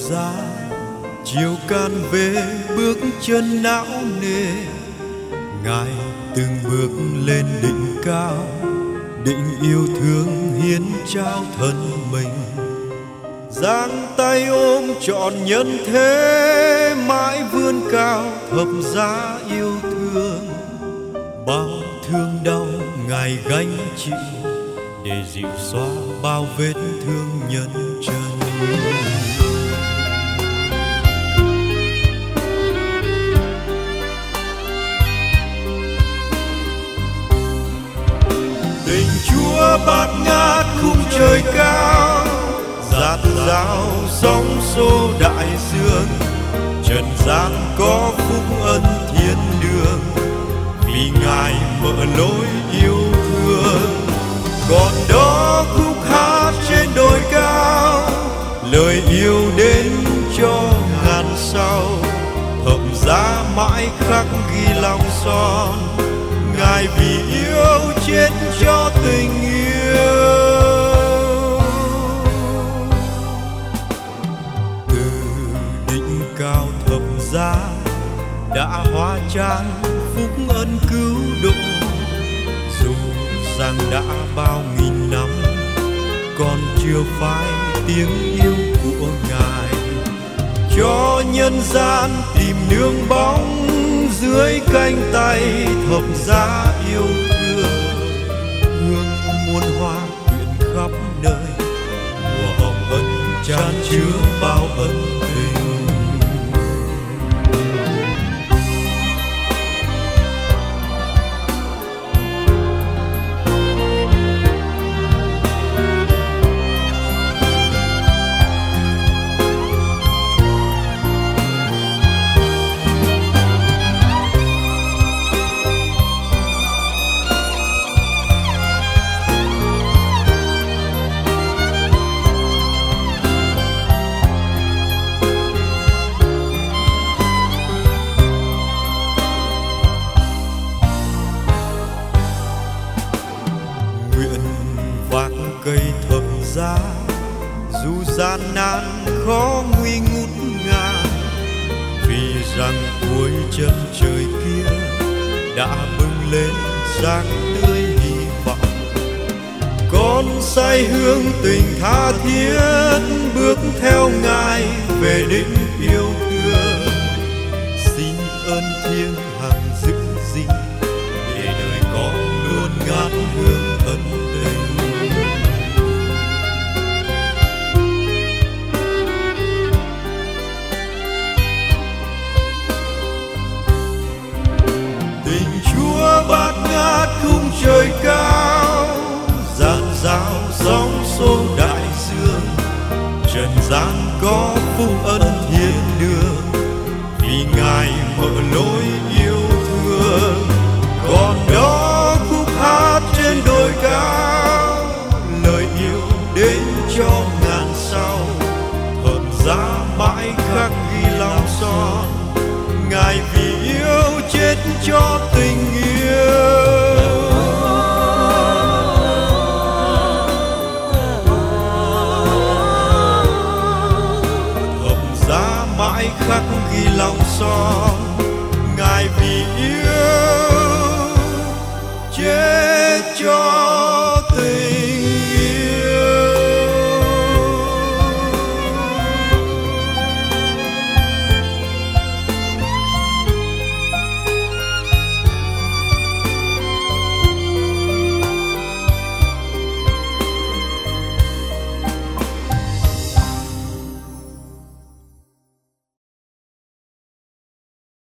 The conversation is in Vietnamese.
giá. Chiều can về bước chân não nề, Ngài từng bước lên đỉnh cao, định yêu thương hiến trao thân mình. Giang tay ôm trọn nhân thế, mãi vươn cao thập giá yêu thương. Bao thương đau Ngài gánh chịu, để dịu xóa bao vết thương nhân trần. Tình Chúa bát ngát khung trời cao, dạt dào sóng xô đại dương. Trần gian có phúc ân thiên đường, vì Ngài mở lối yêu thương. Còn đó khúc hát trên đồi cao, lời yêu đến cho ngàn sau. Thập giá mãi khắc ghi lòng son, Ngài vì yêu chết cho tình yêu. Từ đỉnh cao thập giá đã hóa chan phúc ân cứu độ. Dù rằng đã bao nghìn năm, còn chưa phai tiếng yêu của Ngài. Cho nhân gian tìm nương bóng dưới cánh tay thập giá yêu thương. Hương muôn hoa quyện khắp nơi, mùa hồng ân chan chứa bao ân tình. Cây thập giá dù gian nan khó nguy ngút ngàn, vì rằng cuối chân trời kia đã bừng lên sáng tươi hy vọng. Con say hương tình tha thiết bước theo Ngài về đích yêu thương. Xin ơn thiêng hằng giữ gìn, để đời con luôn ngát hương ân tình. Bát ngát khung trời cao, dạt dào sóng xô đại dương. Trần gian có phúc ân thiên đường, vì Ngài mở lối yêu thương. Còn đó khúc hát trên đồi cao, lời yêu đến cho ngàn sau. Thập giá mãi khắc ghi lòng son, Ngài vì yêu chết cho tình yêu. Thập giá mãi khắc ghi lòng son, Ngài vì yêu